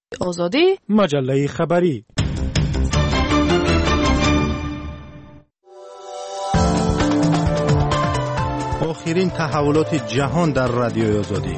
آزادی مجله خبری. آخرین تحولات جهان در رادیوی آزادی.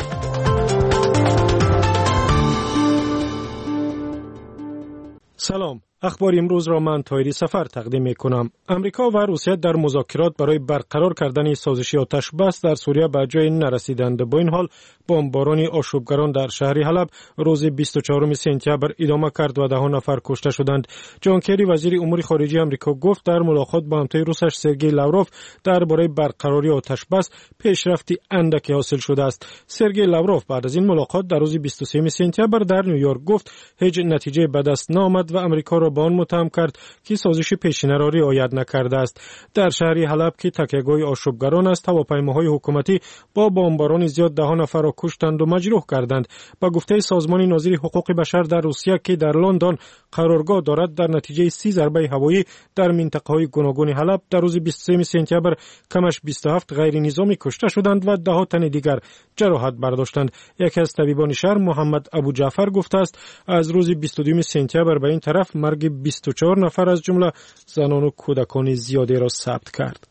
سلام، اخبار امروز را من طاهری سفر تقدیم می کنم. امریکا و روسیه در مذاکرات برای برقرار کردن سازش آتش بس در سوریه به جای نرسیدند. با این حال بمباران آشوبگران در شهر حلب روز 24 سپتامبر ادامه کرد و 10 نفر کشته شدند. جان کری وزیر امور خارجه امریکا گفت در ملاقات با همتای روسش سرگئی لاوروف درباره برقراری آتش بس پیشرفتی اندکی حاصل شده است. سرگئی لاوروف بعد از این ملاقات در روز 23 سپتامبر در نیویورک گفت هیچ نتیجه به دست نآمد و امریکا را با آن متهم کرد که سازش پیشینه را رعایت نکرده است. در شهر حلب که تکیهگاه آشوبگران است، هواپیماهای حکومتی با بمباران زیاد 10 نفر را کشتند و مجروح کردند. با گفته سازمان ناظر حقوق بشر در روسیه که در لندن قرارگاه دارد، در نتیجه 30 ضربه هوایی در منطقه‌های گوناگون حلب در روز 23 سپتامبر کمش 27 غیر نظامی کشته شدند و 10 تن دیگر جراحت برداشتند. یکی از طبیبان شهر محمد ابو جعفر گفته است از روز 22 سپتامبر به این طرف مرگ 24 نفر از جمله زنان و کودکان زیادی را ثبت کرد.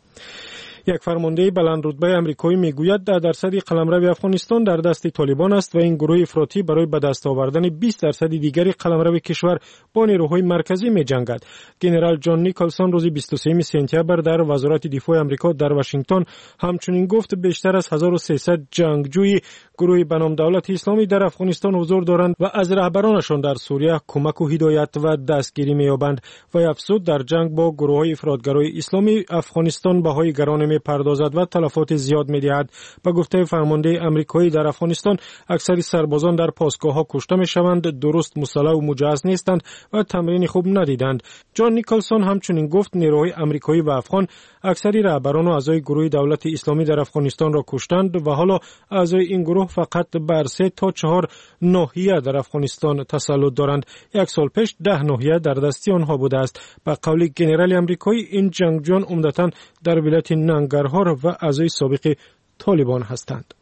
یک فرمانده بلند رتبه آمریکایی میگوید 10% قلمرو افغانستان در دست طالبان است و این گروه افراطی برای به دست آوردن 20% دیگری قلمرو کشور با نیروهای مرکزی می‌جنگد. ژنرال جان نیکلسون روز 23 سپتامبر در وزارت دفاع آمریکا در واشنگتن همچنین گفت بیشتر از 1300 جنگجوی گروه به نام دولت اسلامی در افغانستان حضور دارند و از رهبرانشان در سوریه کمک و هدایت و دستگیری می‌یابند. و افزود در جنگ با گروه‌های افراطگرای اسلامی افغانستان بهای گران می‌پردازد و تلفات زیاد می‌دهد. به گفته فرمانده آمریکایی در افغانستان اکثر سربازان در پاسگاه‌ها کشته می‌شوند، درست مسلح و مجهز نیستند و تمرین خوب ندیدند. جان نیکلسون همچنین گفت نیروهای آمریکایی و افغان اکثر رهبران و اعضای گروه دولت اسلامی در افغانستان را کشتند و حالا اعضای این گروه فقط بر 3 تا 4 ناحیه در افغانستان تسلط دارند. یک سال پیش 10 ناحیه در دست آنها بوده است. به قول ژنرال آمریکایی این جنگجویان عمدتاً در ولایت ننگرهار و اعضای سابق طالبان هستند.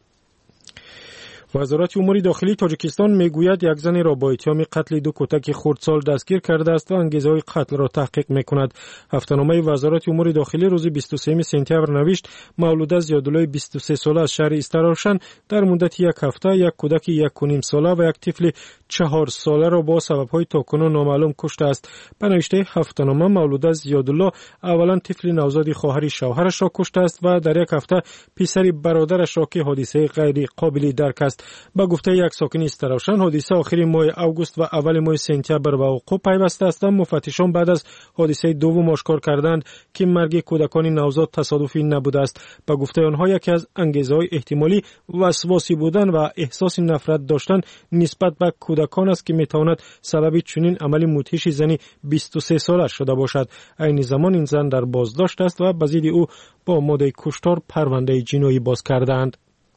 وزارت امور داخلی تاجیکستان میگوید یک زن را با اتهام قتل 2 کودک خردسال دستگیر کرده است و انگیزه‌های قتل را تحقیق میکند. هفته‌نامه وزارت امور داخلی روز 23 سپتامبر نوشت مولوده زیادالله 23 ساله از شهر استراوشن در مدت یک هفته یک کودک 1.5 ساله و یک طفل 4 ساله را با سبب‌های تاکنون نامعلوم کشته است. به نوشته هفته‌نامه مولوده زیادالله اولا طفل نوزاد خواهر شوهرش را کشته است و در یک هفته پسر برادرش را که حادثه غیر قابل درک است. با گفته یک ساکن استراوشن حادثه آخر ماه اوگوست و اول ماه سپتامبر به وقوع پیوسته است. مفتشان بعد از حادثه دوم آشکار کردند که مرگ کودکان نوزاد تصادفی نبوده است. با گفته آنها یکی از انگیزه‌های احتمالی وسواسی بودن و احساس نفرت داشتن نسبت به کودکان است که میتواند سبب چنین عمل مدهش زنی 23 ساله شده باشد. عین زمان این زن در بازداشت است و به ضد او با ماده کشتار پرونده جنایی باز کردند.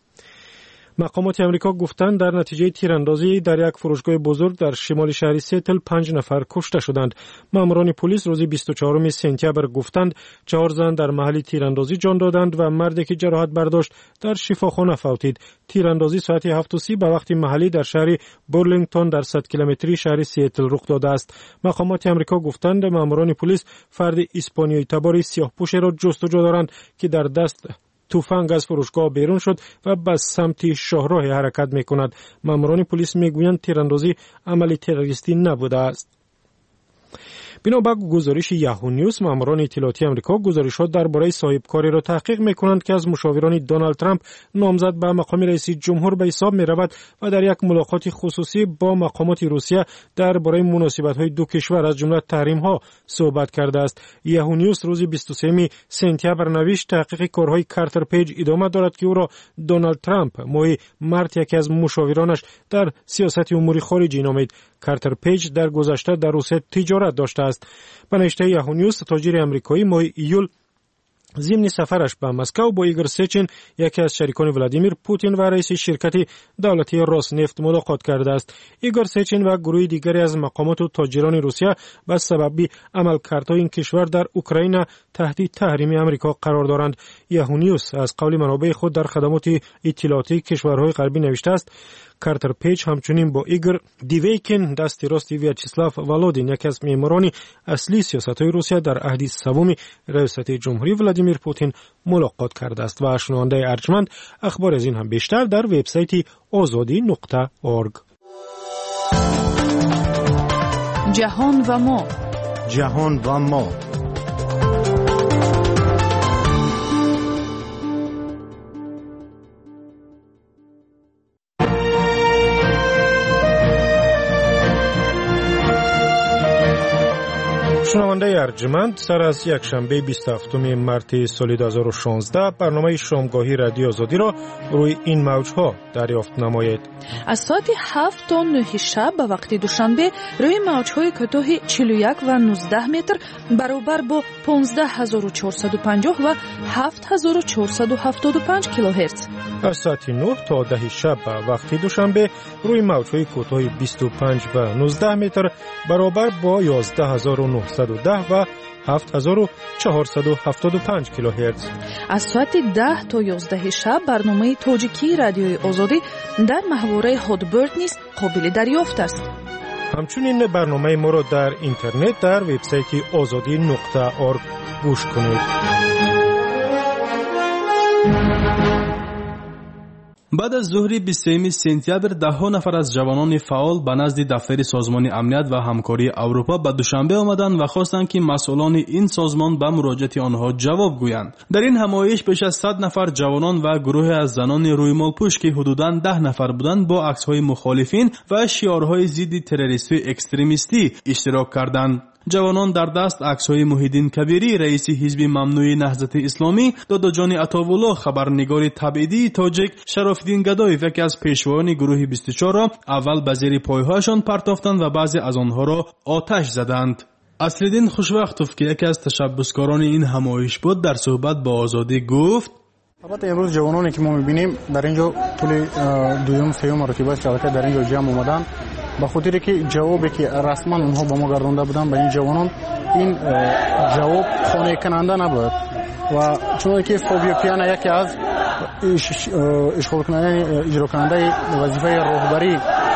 مقامات امریکا گفتند در نتیجه تیراندازی در یک فروشگاه بزرگ در شمال شهر سیتل 5 نفر کشته شدند. ماموران پلیس روز 24 سپتامبر گفتند 4 زن در محل تیراندازی جان دادند و مردی که جراحت برداشت در شفاخانه فوتید. تیراندازی ساعت 7:30 به وقت محلی در شهر بورلینگتون در 100 کیلومتری شهر سیتل رخ داده است. مقامات امریکا گفتند ماموران پلیس فرد اسپانیایی تبار سیاه‌پوش را جستجو دارند که در دست تفنگ از فروشگاه بیرون شد و به سمت شاهراه حرکت می‌کند. ماموران پلیس میگویند تیراندازی عمل تروریستی نبوده است. بنابر گزارش یاهو نیوز، ماموران اطلاعاتی آمریکا گزارشات درباره صاحبکاری را تحقیق می‌کنند که از مشاوران دونالد ترامپ نامزد به مقام رئیس جمهور به حساب می‌رود و در یک ملاقات خصوصی با مقامات روسیه درباره مناسبت‌های دو کشور از جمله تحریم‌ها صحبت کرده است. یاهو نیوز روز 23 سپتامبر نوشت تحقیق کارهای کارتر پیج ادامه دارد که او را دونالد ترامپ ماه مارس یکی از مشاورانش در سیاست امور خارجی نامید. کارتر پیج در گذشته در روسیه تجارت داشته است. به نوشته یاهو نیوز تاجر آمریکایی ماه ایول ضمن سفرش به مسکو با ایگور سچین یکی از شریکان ولادیمیر پوتین و رئیس شرکت دولتی روسنفت ملاقات کرده است. ایگور سچین و گروه دیگری از مقامات و تاجران روسیه به سبب عملکردهای این کشور در اوکراین تحت تحریم آمریکا قرار دارند. یاهو نیوز از قول منابع خود در خدمات اطلاعاتی کشورهای غربی نوشته است کارتر پیچ همچنین با ایگور دیویکین دست راست ویاچسلاو ولودین یکی از معماران اصلی سیاست‌های روسیه در عهد سوم ریاست جمهوری ولادیمیر پوتین ملاقات کرده است و شنونده ارجمند اخبار از این هم بیشتر در وبسایت azadi.org. جهان و ما. جهان و ما. شنونده ارجمند، سر از یک شنبه 27 مارس سال 2016 برنامه شامگاهی رادیو آزادی را روی این موجها دریافت نمایید. از ساعت 7 تا 9 شب به وقت دوشنبه روی موجهای کوتاه 41 و 19 متر برابر با 15450 و 7475 کیلوهرتز. از ساعت 9 تا 10 شب به وقت دوشنبه روی موجهای کوتاه 25 و 19 متر برابر با 11910 و 7475 کیلوهرتز. از ساعت 10 تا 11 شب برنامه تاجیکی رادیوی آزادی در محوره هادبرد نیز قابل دریافت است. همچنین برنامه ما را در اینترنت در وبسایت azadi.org گوش کنید. بعد از ظهر 23 سپتامبر ده‌ها نفر از جوانان فعال به نزد دفتر سازمان امنیت و همکاری اروپا به دوشنبه آمدند و خواستند که مسئولان این سازمان به مراجعت آنها جواب گویند. در این همایش بیش از 100 نفر جوانان و گروه از زنان رویمالپوش که حدوداً 10 نفر بودند با عکس‌های مخالفین و شعارهای ضد تروریستی اکستریمیستی اشتراک کردند. جوانان در دست عکس‌های محیدین کبیری رئیس حزب ممنوع نهضت اسلامی، داداجان عطاءالله خبرنگار تبعیدی تاجیک، شراف‌الدین گدایف یکی از پیشوایان گروه 24 را اول به زیر پایهایشان پرتافتند و بعضی از آنها را آتش زدند. اصلالدین خوشوقتوف که یکی از تشبسکاران این همایش بود در صحبت با آزادی گفت: البته امروز جوانانی که ما می‌بینیم در اینجا طول دوم سوم رتبه شرکت در اینجا جمع آمدن به خاطر که جوابی که رسما اونها به ما گردانده بودن به این جوانان این جواب خانه کننده نبود و چون که فوبیا پیانه یکی از اشغال کننده اجرا کننده وظیفه راهبری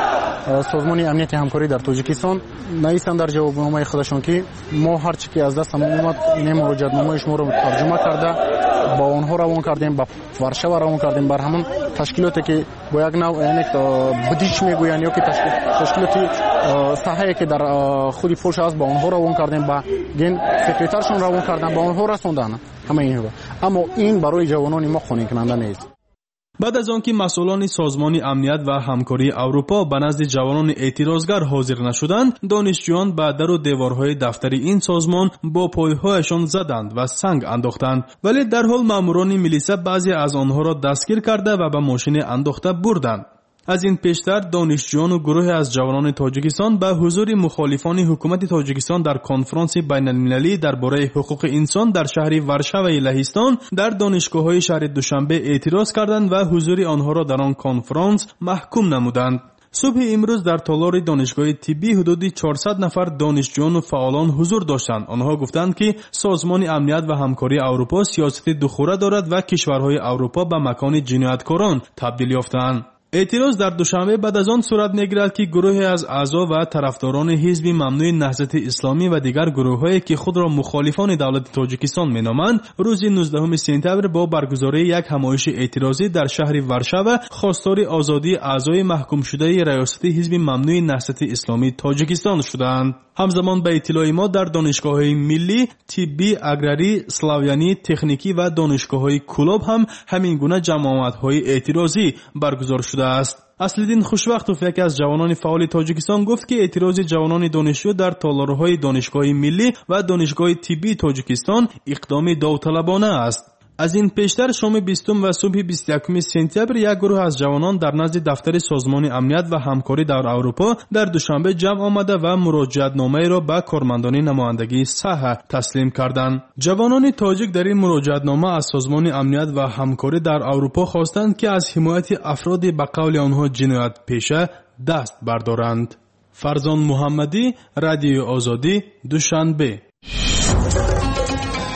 سازمان امنیت همکاری در تاجیکستان نویسند در جوابنامه خودشون که ما هر چی که از دست ما اومد این مراجعتنامه شما رو ترجمه کرده با اونها روان کردیم، با ورشو روان کردیم، بر همون تشکیلاتی که با یک نوع بدیش میگوین یا که تشکیلاتی صحیحی که در خود پولش هست با اونها روان کردیم، با گین سکرترشون روان کردن، با اونها رسوندن. همه این اما این برای جوانان ما خانه کننده نیست. بعد از آنکه مسئولان سازمان امنیت و همکاری اروپا به نزد جوانان اعتراضگر حاضر نشدند، دانشجویان به در و دیوارهای دفتر این سازمان با پایهایشان زدند و سنگ انداختند، ولی در حال ماموران میلیسا بعضی از آنها را دستگیر کرده و به ماشین انداخته بردند. از این پیشتر دانشجویان و گروه از جوانان تاجیکستان به حضور مخالفان حکومت تاجیکستان در کنفرانس بین‌المللی درباره حقوق انسان در شهر ورشو لهستان در دانشگاه‌های شهر دوشنبه اعتراض کردند و حضور آنها را در آن کنفرانس محکوم نمودند. صبح امروز در تالار دانشگاه طبی حدود 400 نفر دانشجویان و فعالان حضور داشتند. آنها گفتند که سازمان امنیت و همکاری اروپا سیاست دوخوره دارد و کشورهای اروپا به مکان جنایتکاران تبدیل یافتند. اعتراض در دوشنبه بعد از آن صورت می‌گیرد که گروهی از اعضا و طرفداران حزب ممنوع نهضت اسلامی و دیگر گروه‌هایی که خود را مخالفان دولت تاجیکستان می‌نامند، روز 19 سپتامبر با برگزاری یک همایش اعتراضی در شهر ورشو خواستار آزادی اعضای محکوم شده ریاست حزب ممنوع نهضت اسلامی تاجیکستان شدند. همزمان به اطلاع ما در دانشگاه‌های ملی، طبی، اگراری، اسلاویانی، تکنیکی و دانشگاه‌های کلاب هم همین گونه جمع‌آمدهای اعتراضی برگزار شده است. اصلالدین خوشوقتوف یکی از جوانان فعال تاجیکستان گفت که اعتراض جوانان دانشجو در تالارهای دانشگاه ملی و دانشگاه طبی تاجیکستان اقدام داوطلبانه است. از این پیشتر شام 20 و صبح 21 سپتامبر یک گروه از جوانان در نزد دفتر سازمان امنیت و همکاری در اروپا در دوشنبه جمع آمده و مراجعتنامه را به کارمندان نمایندگی صحه تسلیم کردند. جوانان تاجیک در این مراجعتنامه از سازمان امنیت و همکاری در اروپا خواستند که از حمایت افراد به قول آنها جنایت پیشه دست بردارند. فرزان محمدی، رادیو آزادی، دوشنبه.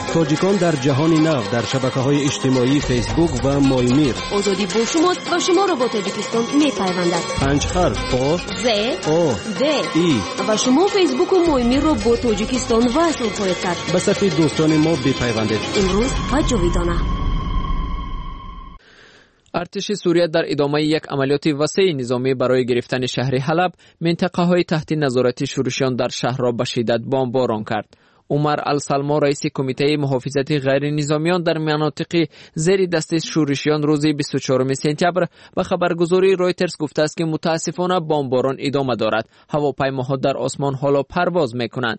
تاجیکان در جهان نو در شبکه‌های اجتماعی فیسبوک و مایمیر. آزادی با شماست و شما را با تاجیکستان می‌پیوندد. 5 حرف با ز او د ای و شما فیسبوک و مایمیر را با تاجیکستان وصل خواهید کرد. به صفحه دوستان ما بپیوندید. امروز و جاویدانه. ارتش سوریه در ادامه یک عملیات وسیع نظامی برای گرفتن شهر حلب، منطقه‌های تحت نظارت شورشیان در شهر را به شدت بمباران کرد. عمر السلما رئیس کمیته محافظت غیر نظامیان در مناطق زیر دست شورشیان روز 24 سپتامبر به خبرگزاری رویترز گفته است که متاسفانه بمباران ادامه دارد. هواپیماها در آسمان حالا پرواز می‌کنند.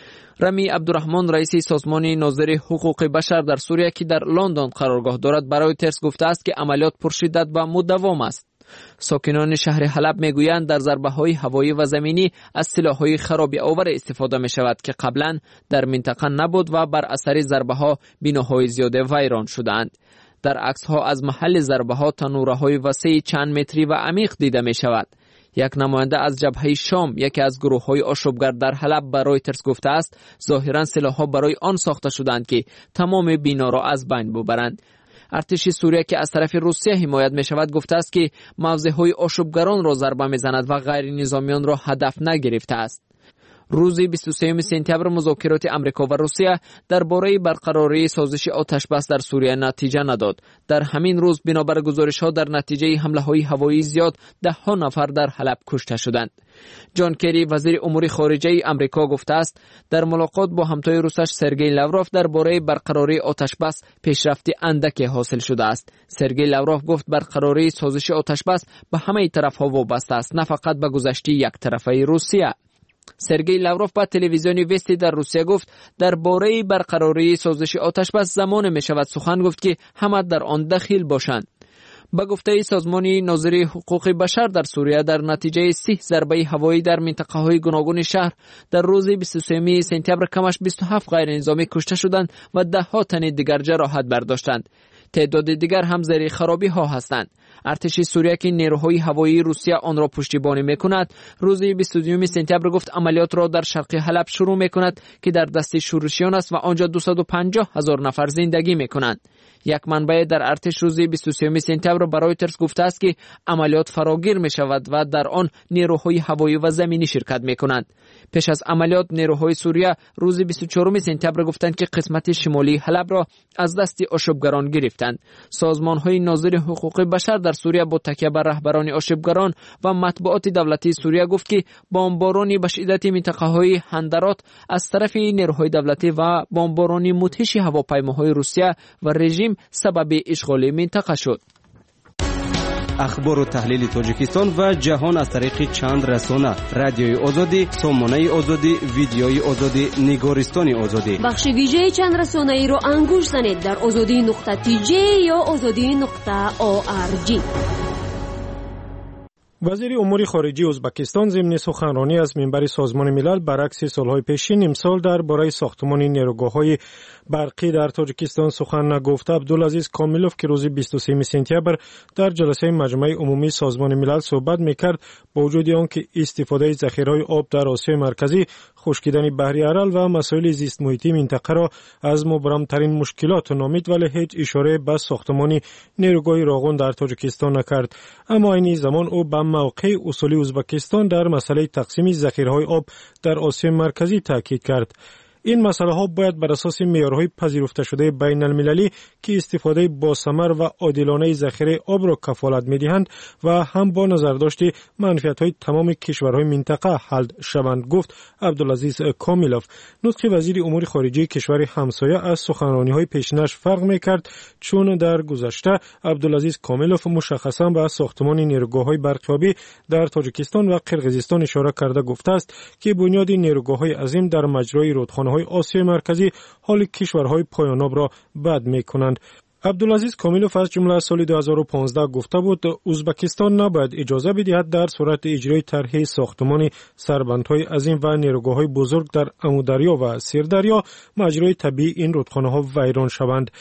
رمی عبدالرحمن رئیس سازمان ناظر حقوق بشر در سوریه که در لندن قرارگاه دارد برای ترس گفته است که عملیات پرشدت و مداوم است. ساکنان شهر حلب میگویند در ضربه‌های هوایی و زمینی از سلاح‌های خرابی آور استفاده می‌شود که قبلا در منطقه نبود و بر اثر ضربه‌ها بناهای زیاد ویران شدند. در عکس‌ها از محل ضربه‌ها تنوره‌های وسیع چند متری و عمیق دیده می‌شود. یک نماینده از جبهه شام، یکی از گروه‌های آشوبگر در حلب برای ترس گفته است ظاهراً سلاح‌ها برای آن ساخته شدند که تمام بنا را از بین ببرند. ارتش سوریه که از طرف روسیه حمایت می شود گفته است که موضع‌های آشوبگران را ضربه می‌زند و غیر نظامیان را هدف نگرفته است. روز 23 سپتامبر مذاکرات امریکا و روسیه درباره برقراری سازش آتشبس در سوریه نتیجه نداد. در همین روز بنابر گزارش‌ها در نتیجه حمله‌های هوایی زیاد 10 نفر در حلب کشته شدند. جان کری وزیر امور خارجه امریکا گفته است در ملاقات با همتای روسش سرگئی لاوروف درباره برقراری آتشبس پیشرفت اندکی حاصل شده است. سرگئی لاوروف گفت برقراری سازش آتشبس به همه طرف‌ها وابسته است، نه فقط به گذشته یک طرفه روسیه. سرگئی لاوروف با تلویزیون وستی در روسیه گفت درباره برقراری سازش آتشبس زمان می شود سخن گفت که همه در آن دخیل باشند. با گفته سازمان ناظر حقوق بشر در سوریه در نتیجه 30 ضربه هوایی در منطقه‌های گوناگون شهر در روز 23 سپتامبر کمش 27 غیر نظامی کشته شدند و 10 تن دیگر جراحت برداشتند. تعداد دیگر هم زیر خرابی ها هستند. ارتش سوریه که نیروهای هوایی روسیه آن را پشتیبانی میکند روز 22 سپتامبر گفت عملیات را در شرق حلب شروع میکند که در دست شورشیان است و آنجا 250,000 نفر زندگی میکنند. یک منبع در ارتش روز 23 سپتامبر برای ترس گفته است که عملیات فراگیر می شود و در آن نیروهای هوایی و زمینی شرکت می کنند. پیش از عملیات نیروهای سوریه روز 24 سپتامبر گفتند که قسمت شمالی حلب را از دست آشوبگران گرفتند. سازمان‌های ناظر حقوق بشر در سوریه با تکیه بر رهبران آشوبگران و مطبوعات دولتی سوریه گفت که بمبارانی به شدت منطقه‌های هندرات از طرف نیروهای دولتی و بمبارانی مدهش هواپیماهای روسیه و رژیم سبب اشغال منطقه شد. اخبار و تحلیل تاجیکستان و جهان از طریق چند رسانه: رادیوی آزادی، سامانه آزادی، ویدیوی آزادی، نگارستان آزادی. بخش ویژه چند رسانه ای را انگوش زنید در azadi.tj یا azadi.org. وزیر امور خارجه ازبکستان ضمن سخنرانی از منبر سازمان ملل برعکس سالهای پیشین امسال درباره ساختمان نیروگاه‌های برقی در تاجیکستان سخن نگفت. عبدالعزیز کامیلوف که روز 23 سپتامبر در جلسه مجمع عمومی سازمان ملل صحبت می‌کرد با وجود آنکه استفاده ذخیره‌های آب در آسیای مرکزی، خشکیدن بحر ارال و مسائل زیست محیطی منطقه را از مبرم‌ترین مشکلات نامید، ولی هیچ اشاره به ساختمان نیروگاه راغون در تاجیکستان نکرد. اما این زمان او به موقع اصولی ازبکستان در مسئله تقسیم ذخیره‌های آب در آسیای مرکزی تاکید کرد. این مسئله ها باید بر اساس معیارهای پذیرفته شده بین المللی که استفاده با ثمر و عادلانه ذخیره آب را کفالت می‌دهند و هم با نظرداشت منفعت‌های تمام کشورهای منطقه حل شوند، گفت عبدالعزیز کامیلوف. نطق وزیر امور خارجه کشور همسایه از سخنرانی‌های پیشینش فرق می‌کرد، چون در گذشته عبدالعزیز کامیلوف مشخصاً به ساختمان نیروگاه‌های برقیابی در تاجیکستان و قرقیزستان اشاره کرده گفته است که بنیاد نیروگاه‌های عظیم در مجرای رودخانه آسیای مرکزی حال کشورهای پایاناب را بد می‌کنند. عبدالعزیز کامیلوف از جمله سال 2015 گفته بود ازبکستان نباید اجازه بدهد در صورت اجرای طرح ساختمان سربندهای عظیم و نیروگاه‌های بزرگ در امودریا و سیردریا مجرای طبیعی این رودخانه‌ها ویران شوند.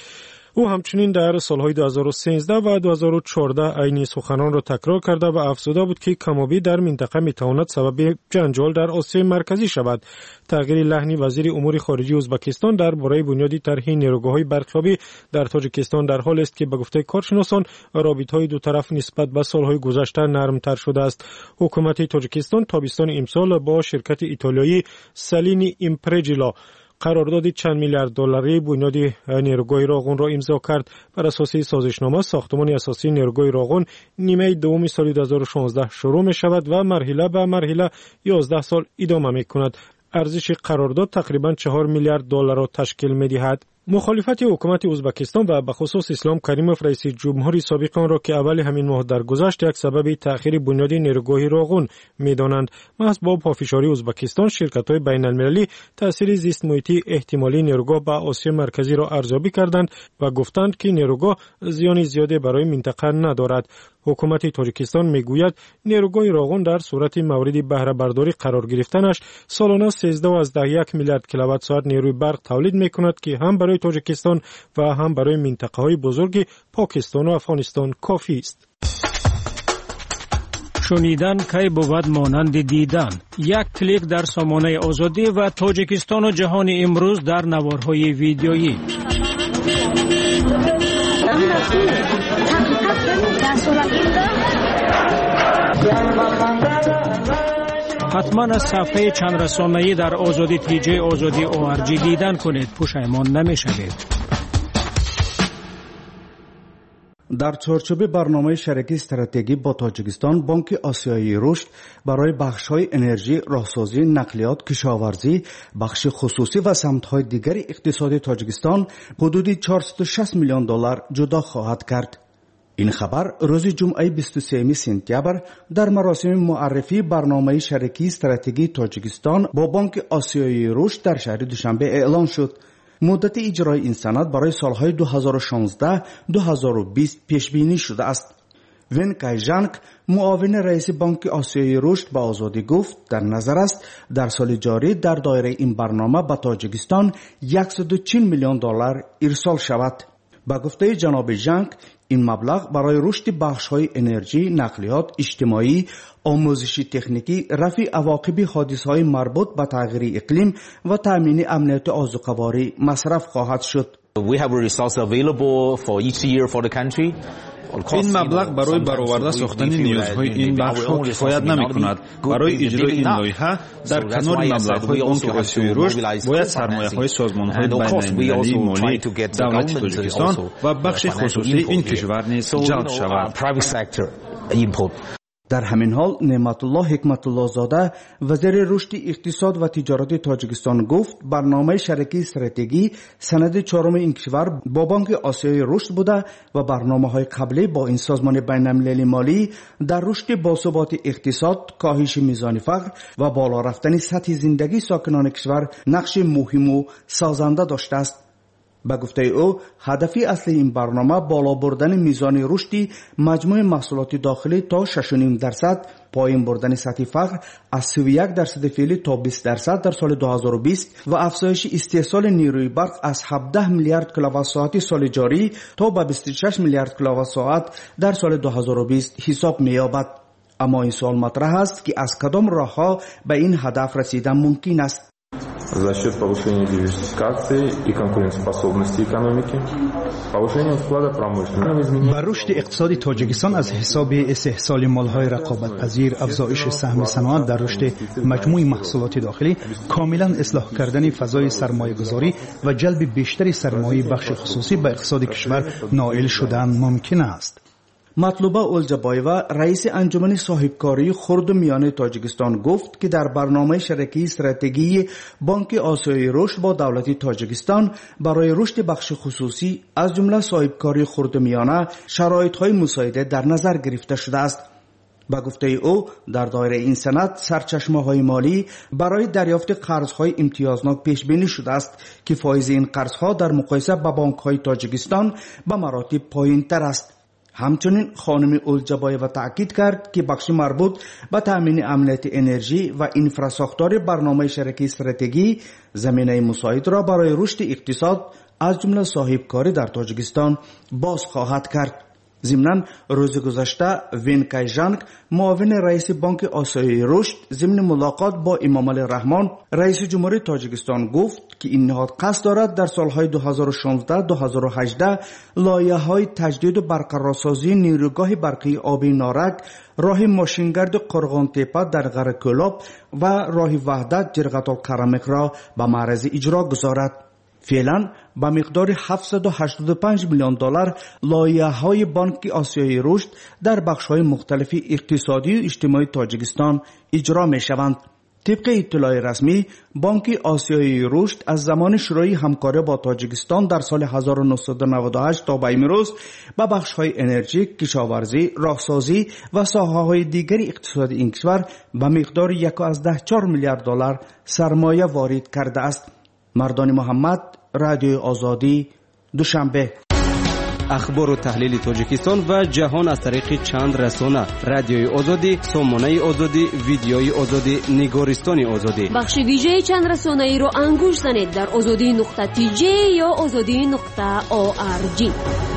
او همچنین در سالهای 2013 و 2014 عین سخنان را تکرار کرده و افزوده بود که کمابی در منطقه میتواند سبب جنجال در آسیا مرکزی شود. تغییر لحنی وزیر امور خارجه ازبکستان درباره بنیاد طرح نیروگاه‌های برق‌یابی در تاجیکستان در حال است که به گفته کارشناسان رابطه‌های دو طرف نسبت به سالهای گذشته نرم‌تر شده است. حکومت تاجیکستان تابستان امسال با شرکت ایتالیایی سالینی ایمپرجیلا قرارداد چند میلیارد دلاری بنیاد نیروگاه راغون را امضا کرد. بر اساس سازشنامه ساختمان اساسی نیروگاه راغون نیمه دوم سال 2016 شروع می شود و مرحله به مرحله 11 سال ادامه می کند. ارزش قرارداد تقریبا 4 میلیارد دلار را تشکیل می دهد. مخالفت حکومت ازبکستان و به خصوص اسلام کریموف رئیس جمهوری سابق آن را که اول همین ماه درگذشت یک سبب تأخیر بنیاد نیروگاه راغون می‌دانند. محض با پافشاری ازبکستان شرکت‌های بین‌المللی تأثیر زیست محیطی احتمالی نیروگاه به آسیا مرکزی را ارزیابی کردند و گفتند که نیروگاه زیان زیادی برای منطقه ندارد. حکومت تاجیکستان میگوید نیروگاه راغون در صورت مورد بهره برداری قرار گرفتنش سالانه 13.1 میلیارد کیلووات ساعت نیروی برق تولید میکند که هم برای تاجیکستان و هم برای منطقه‌های بزرگ پاکستان و افغانستان کافی است. شنیدن کی بود مانند دیدن. یک کلیک در سامانه آزادی و تاجیکستان و جهان امروز در نوارهای ویدیویی. حتما از صفحه چند رسانه‌ای در آزادی تیجی آزادی ORG دیدن کنید، پشیمان نمی‌شوید. در چارچوب برنامه شریک استراتژی با تاجیکستان، بانک آسیایی رشد برای بخش‌های انرژی، راهسازی، نقلیات، کشاورزی، بخش خصوصی و سمت‌های دیگر اقتصادی تاجیکستان حدود 460 میلیون دلار جدا خواهد کرد. این خبر روز جمعه 23 سپتامبر در مراسم معرفی برنامه شریکی استراتژی تاجیکستان با بانک آسیایی رشد در شهر دوشنبه اعلان شد. مدت اجرای این سند برای سالهای 2016-2020 پیش بینی شده است. ون کایژانگ، معاون رئیس بانک آسیایی رشد به آزادی گفت در نظر است در سال جاری در دایره این برنامه به تاجیکستان 140 میلیون دلار ارسال شود. با گفته جناب ژانگ، این مبلغ برای رشد بخش‌های انرژی، نقلیات، اجتماعی، آموزشی تکنیکی، رفع عواقب حادثه‌های مربوط به تغییر اقلیم و تامین امنیت آذوقه‌واری مصرف خواهد شد. این مبلغ برای برآورده ساختن نیازهای این بخش‌ها کفایت نمی‌کند. برای اجرای این لایحه در کنار مبلغ‌های بانک آسیایی رشد باید سرمایه‌های سازمان‌های بین‌المللی مالی دولت تاجیکستان و بخش خصوصی این کشور نیز جلب شود. در همین حال نعمت الله حکمت الله زاده وزیر رشد اقتصاد و تجارت تاجیکستان گفت برنامه شریکی استراتژی سند چهارم این کشور با بانک آسیایی رشد بوده و برنامه‌های قبلی با این سازمان بین‌المللی مالی در رشد باثبات اقتصاد، کاهش میزان فقر و بالا رفتن سطح زندگی ساکنان کشور نقش مهم و سازنده داشته است. به گفته او هدفی اصلی این برنامه بالا بردن میزان رشد مجموع محصولات داخلی تا 6.5%، پایین بردن سطح فقر از 31% فعلی تا 20% در سال 2020 و افزایش استحصال نیروی برق از 17 میلیارد کیلووات ساعت سال جاری تا به 26 میلیارد کیلووات ساعت در سال 2020 حساب می‌یابد. اما این سوال مطرح است که از کدام راه‌ها به این هدف رسیدن ممکن است. За счет повышения диверсификации и конкурентоспособности экономики, повышения вклада промышленности. با رشد اقتصادی تاجیکستان از حساب استحصال مال‌های رقابت‌پذیر، افزایش سهم صنعت در رشد مجموع محصولات داخلی، کاملا اصلاح کردن فضای سرمایه‌گذاری و جلب بیشتر سرمایه بخش خصوصی به اقتصاد کشور نائل شدن ممکن است. مطلوبه اولجابایوا رئیس انجمن صاحبکاری خرد و میانه تاجیکستان گفت که در برنامه شریکی استراتژی بانک آسیایی رشد با دولت تاجیکستان برای رشد بخش خصوصی از جمله صاحبکاری خرد و میانه شرایط‌های مساعده در نظر گرفته شده است. با گفته او در دایره این سند سرچشمه‌های مالی برای دریافت قرض‌های امتیازناک پیش بینی شده است که فایز این قرض‌ها در مقایسه با بانک‌های تاجیکستان به مراتب پایین‌تر است. همچنین خانم اولجابایوا تاکید کرد که بخش مربوط به تامین امنیت انرژی و انفراساختار برنامه شریکی استراتژی زمینه مساعد را برای رشد اقتصاد، از جمله صاحبکاری در تاجیکستان باز خواهد کرد. ضمناً روز گذشته وینکای ژانگ معاون رئیس بانک آسیای رشد ضمن ملاقات با امامعلی رحمان رئیس جمهوری تاجیکستان گفت که این نهاد قصد دارد در سالهای 2016-2018 لایحه‌های تجدید و برقرارسازی نیروگاه برقی آبی نارک، راه ماشینگرد قرغان تپه در غر کلاب و راه وحدت جرقت القرمق را به معرض اجرا گذارد. فعلا با مقدار 785 میلیون دلار لایحه‌های بانک آسیای رشد در بخش‌های مختلف اقتصادی و اجتماعی تاجیکستان اجرا می‌شوند. طبق اطلاع رسمی بانک آسیای رشد از زمان شروع همکاری با تاجیکستان در سال 1998 تا به امروز به بخش‌های انرژی، کشاورزی، راهسازی و ساحه‌های دیگر اقتصاد این کشور به مقدار 1.4 میلیارد دلار سرمایه وارد کرده است. مردان محمد، رادیو آزادی، دوشنبه. اخبار و تحلیل تاجیکستان و جهان از طریق چند رسانه: رادیوی آزادی، سامانه آزادی، ویدیوی آزادی، نگارستان آزادی. بخش ویژه چند رسانه ای رو انگوش زنید در azadi.tj یا azadi.org.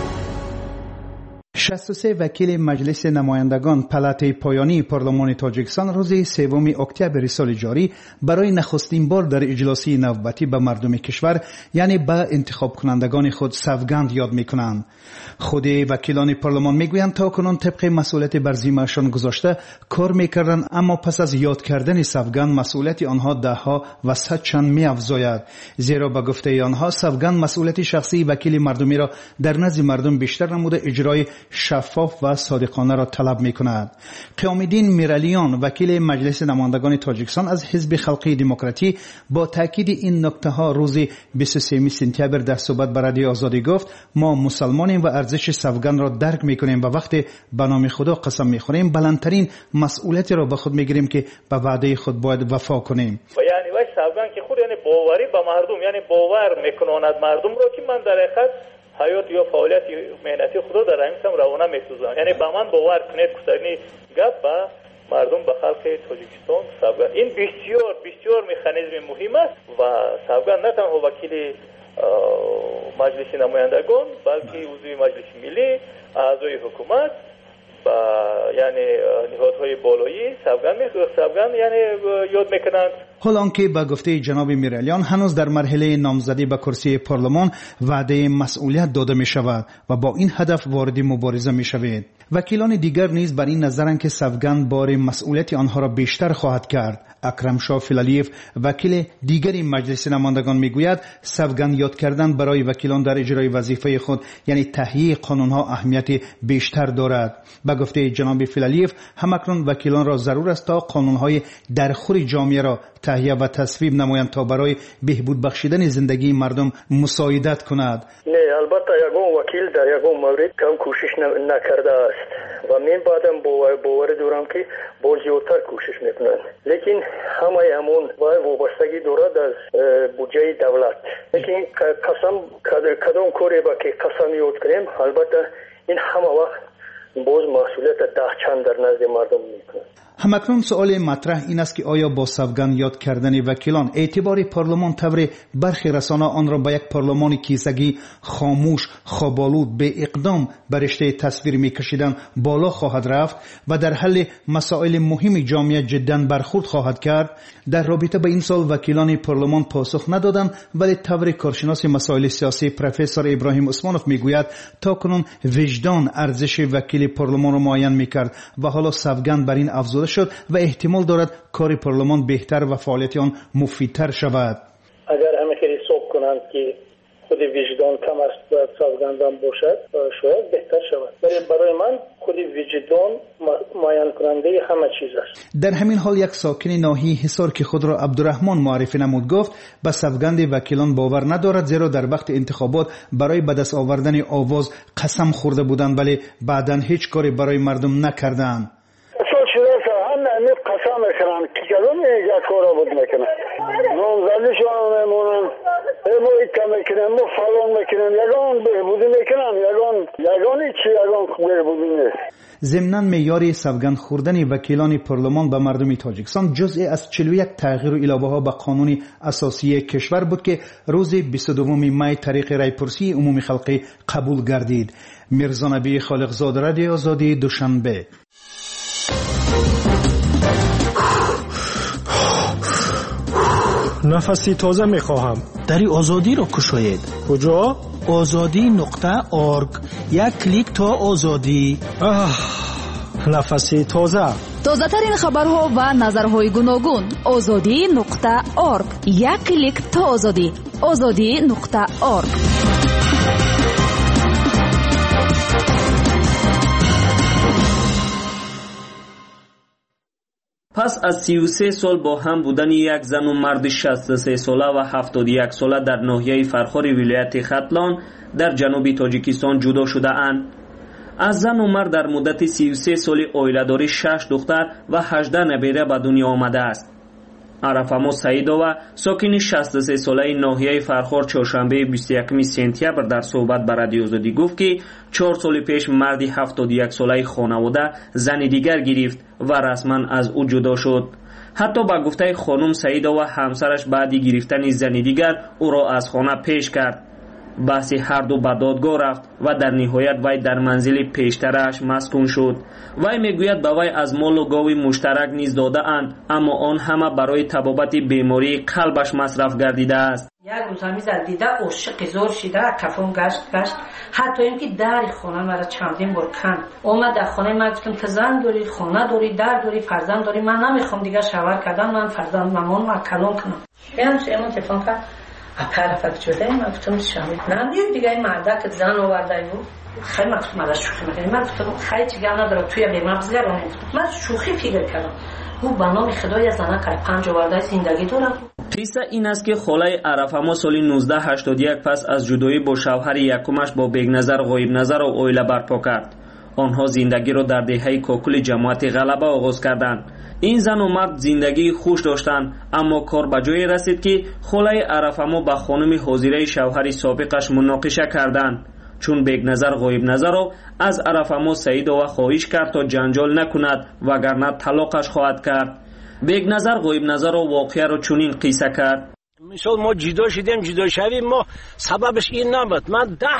63 وکیل مجلس نمایندگان پلات پایانی پارلمان تاجیکستان روز 3 اکتبر سال جاری برای نخستین بار در اجلاسی نوبتی به مردم کشور یعنی به انتخاب کنندگان خود سوگند یاد میکنند. خود وکیلان پارلمان میگویند تا کنون طبق مسئولیت بر ذمه‌شان گذاشته کار میکردند، اما پس از یاد کردن سوگند مسئولیت آنها دهها و صد چند میافزاید، زیرا به گفته آنها سوگند مسئولیت شخصی وکیل مردمی را در نزد مردم بیشتر نموده اجرای شفاف و صادقانه را طلب می‌کند. قیام‌الدین میرالیان وکیل مجلس نمایندگان تاجیکستان از حزب خلقی دموکراتی با تاکید این نکته‌ها روز 23 سپتامبر در صحبت با رادیو آزادی گفت: ما مسلمانیم و ارزش سوگند را درک می‌کنیم و وقتی به نام خدا قسم می‌خوریم بلندترین مسئولیت را به خود می‌گیریم که به وعده خود باید وفا کنیم. یعنی وای سوگند که خود یعنی باوری به مردم، یعنی باور می‌کناند مردم را که من در حقیقت حیات یا فعالیت مهنتی خدا در رحمتم روانه میسوزم، یعنی با من باور کنید کسانی گپ با مردم به خلق تاجیکستان سوگند. این بسیار بسیار مکانیزم مهم است و سوگند نه تنها وکیل مجلس نمایندگان بلکه عضو مجلس ملی، اعضای حکومت و یعنی نهادهای بالایی سوگند یعنی یاد میکنند. حال آنکه به گفته جناب میرالیان هنوز در مرحله نامزدی به کرسی پارلمان وعده مسئولیت داده می شود و با این هدف وارد مبارزه می شوید. وکیلان دیگر نیز بر این نظرند که سوگند بار مسئولیت آنها را بیشتر خواهد کرد. اکرم شاه فیلالیف وکیل دیگری مجلس نمایندگان میگوید سوگند یاد کردن برای وکیلان در اجرای وظیفه خود یعنی تهیه قانونها اهمیت بیشتر دارد. به گفته جناب فیلالیف همکنون وکیلان را ضرور است تا قانونهای درخور جامعه را تهیه و تصویب نمایند تا برای بهبود بخشیدن زندگی مردم مساعدت کند. نه البته یگان وکیل در یگان مورد کم کوشش نکرده است و من بعدم باور دارم که باز زیادتر کوشش میکنند، لیکن همون باید وابستگی دارد از بودجه دولت. لیکن قسم کدام کاری با که قسم یاد کنیم البته این همه وقت باز مسئولیت ده چند در نزد مردم میکنه. همکنون سوال مطرح این است که آیا با سوگند یاد کردن وکیلان اعتبار پارلمان طور برخی رسانه آن را به یک پارلمان کیسگی خاموش خوابالود به اقدام به رشته تصویر میکشیدن بالا خواهد رفت و در حل مسائل مهم جامعه جدا برخورد خواهد کرد؟ در رابطه با این سال وکیلان پارلمان پاسخ ندادند، ولی طور کارشناس مسائل سیاسی پروفسور ابراهیم عثمانوف میگوید تا کنون وجدان ارزش وکیل پارلمان را معین میکرد و حالا سوگند بر این افزوده شد و احتمال دارد کار پارلمان بهتر و فعالیت آن مفیدتر شود. اگر همه خیلی حساب کنند که خود وجدان کم است و سوگندان باشد شاید بهتر شود، ولی برای من خود وجدان معین کننده همه چیز است. در همین حال یک ساکن ناحیه حصار که خود را عبدالرحمن معرفی نمود گفت به سوگند وکیلان باور ندارد، زیرا در وقت انتخابات برای به دست آوردن آواز قسم خورده بودند ولی بعداً هیچ کاری برای مردم نکردند. قسم میخورم کلون یک کارا بود میکنن نامزدی شما میمونن ما ایتا میکنن ما فلان میکنن یگان بهبودی میکنن یگانی چی یگان بهبودی نیست. ضمناً معیار سوگند خوردن وکیلان پارلمان به مردم تاجیکستان جزئی از 41 تغییر و علاوه ها به قانون اساسی کشور بود که روز 22 می طریق رایپرسی عمومی خلقی قبول گردید. میرزا نبی خالقزاد، رادیو آزادی، دوشنبه. نفسی تازه میخواهم. دری آزادی را کشاید. کجا؟ azadi.org. یک کلیک تا آزادی. نفسی تازه. تازه ترین خبرها و نظرهای گوناگون. azadi.org. یک کلیک تا آزادی. azadi.org. پس از 33 سال با هم بودن یک زن و مرد 63 ساله و 71 ساله در ناحیه فرخار ولایت ختلان در جنوب تاجیکستان جدا شده اند. از زن و مرد در مدت 33 سال اویله‌داری 6 دختر و 18 نبیره به دنیا آمده است. عرفامو سعیدова ساکن 63 ساله ناحیه فرخار چهارشنبه 21 سپتامبر در صحبت با رادیو آزادی گفت که 4 سال پیش مردی 71 ساله خانواده زن دیگر گرفت و رسما از او جدا شد. حتی با گفته خانم سعیدова همسرش بعد گرفتن زن دیگر او را از خانه پیش کرد. بحث هر دو به دادگاه رفت و در نهایت وی در منزل پیشترش مسکون شد. وی میگوید به وی از مال و گاوی مشترک نیز داده اند، اما آن همه برای تبابت بیماری قلبش مصرف گردیده است. یک روزمی زد دیده عاشق زور شده کفون گشت حتی اینکه در خانه مرا چندین بار کند. اومد در خانه من گفتم تو زن داری، خانه داری، در داری، فرزند داری، من نمیخوام دیگه شوهر کردن، من فرزند مامان و کلون کنم. ایمون تلفن کرد طرفت شده من گفتم شامل نمیدونم دیگه این مرده که زن آورده بود خیلی مقصود شوخی میکنه. من گفتم خیلی چیزی نداره توی به مغز گرونه. من شوخی فکر کردم او به نام خدای زنه که 5 آورده زندگی داره. قصه این است که خاله عرفامو سال 1981 پس از جدایی با شوهر یکمش با بیگنظر غایب نظر و اویله برپا کرد. آنها زندگی را در دهه کوکل جماعت غلبه آغاز کردند. این زن و مرد زندگی خوش داشتند، اما کار به جایی رسید که خاله عرفامو با خانم حاضره شوهر سابقش مناقشه کردند. چون بیگنظر غایب نظر را از عرفامو سعیدова خواهش کرد تا جنجال نکند وگرنه طلاقش خواهد کرد. بیگنظر غایب نظر را واقعه را چنین قصه کرد: مثال ما جدا شدیم، جدا شویم، ما سببش این نبود. من 10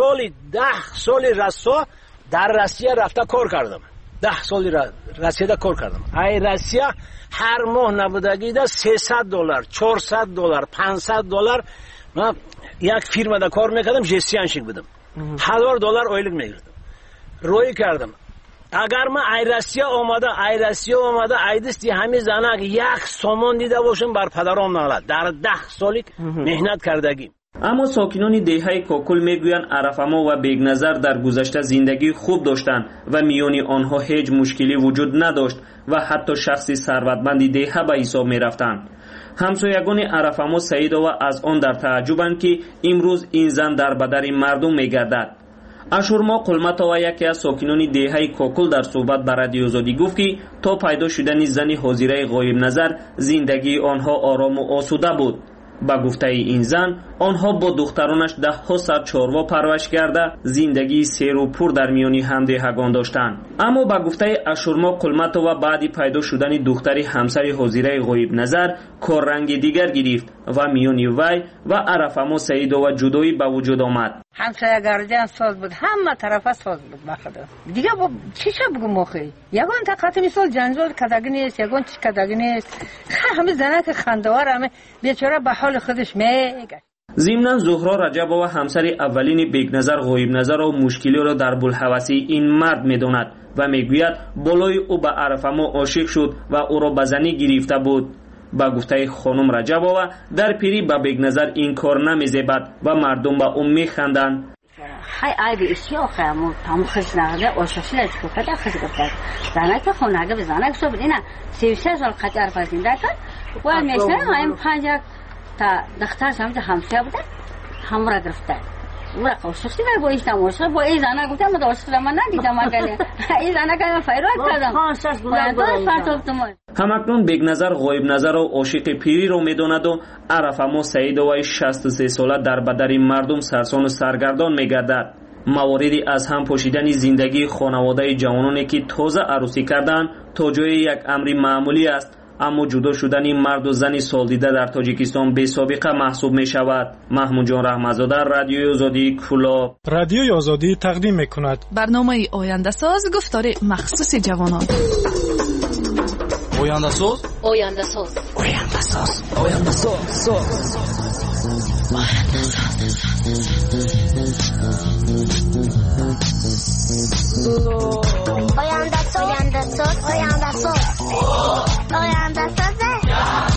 سال رسا در روسیه رفته کار کردم. 10 سال روسیه کار کردم. ای روسیه هر ماه نبودگی ده $300 $400 $500 من یک فیرما ده کار میکردم، جسیانشیک بودم. $1000 اویلک میگرفتم. روی کردم اگر من ای روسیه آمده ایدستی همین زنک یک سامان دیده باشم بر پدرام نالد در 10 سالی مهنت کردگیم. اما ساکنان دهه کوکل میگویند عرفامو و بیگنظر در گذشته زندگی خوب داشتند و میان آنها هیچ مشکلی وجود نداشت و حتی شخصی ثروتمند دهه به حساب میرفتند. همسایگان عرفامو سعیدова از آن در تعجبند که امروز این زن در بدر مردم میگردد. اشورما قلمتова یکی از ساکنان دهه کوکل در صحبت با رادیو آزادی گفت که تا پیدا شدن زن حاضره غایب نظر زندگی آنها آرام و آسوده بود. با گفته این زن آنها با دخترانش 10 سر چاروا پرورش کرده زندگی سیر و پر در میانی همدهگان داشتند. اما با گفته اشورما قلمتова بعد پیدا شدن دختری همسر حاضره غایب نظر کار رنگ دیگر گرفت و میانی وی و عرفامو سعیدова جدایی به وجود آمد. همسایه گردن ساز بود، همه طرفه ساز بود. بخدا دیگه با چیشه بگو مخی یگان تقاطع مثال جنجال کداگی نیست، یگان چی کداگی نیست. همه زنه که خندوار همه بیچاره به حال خودش میگه. ضمناً زهرا رجبova همسر اولین بیگنظر غایب نظر و مشکلی را در بلحوثی این مرد میداند و میگوید بالای او به عرفامو عاشق شد و او را به زنی گرفته بود. با گفته خانم رجبova در پیری با بیگنظر این کار نمیزیبد و مردم با اون میخندند. های به اشی آخرمون تمام خیز نگه آشاشی لازم کرده خیز گفتد زنه که خونگه به زنه که شد اینا 33 سال قطر فرزنده کرد و میشنه هایم 5 تا دخترش همه همسایه بودن همه را گرفته اون عاشقی در با ایشتم عاشق با این زنه گفتم من عاشق من ندیدم اگه این زنه که من فیراد کردم همکنون بگنظر غایب نظر و عاشق پیری رو میداند و عرف اما سعید وای 63 ساله در بدر مردم سرسان و سرگردان میگردد. مواردی از هم پوشیدن زندگی خانواده جوانانی که تازه عروسی کردند تا جای یک امر معمولی است، اما جدا شدن مرد و زن سالدیده در تاجیکستان بی سابقه محسوب می شود. محمود جان رحمتزاده، رادیوی آزادی، کلاب. رادیوی آزادی تقدیم می کند برنامه آینده ساز، گفتار مخصوص جوانان. آینده ساز، آینده ساز، آینده ساز، آینده ساز. آینده ساز، آینده ساز، آینده ساز، آینده ساز.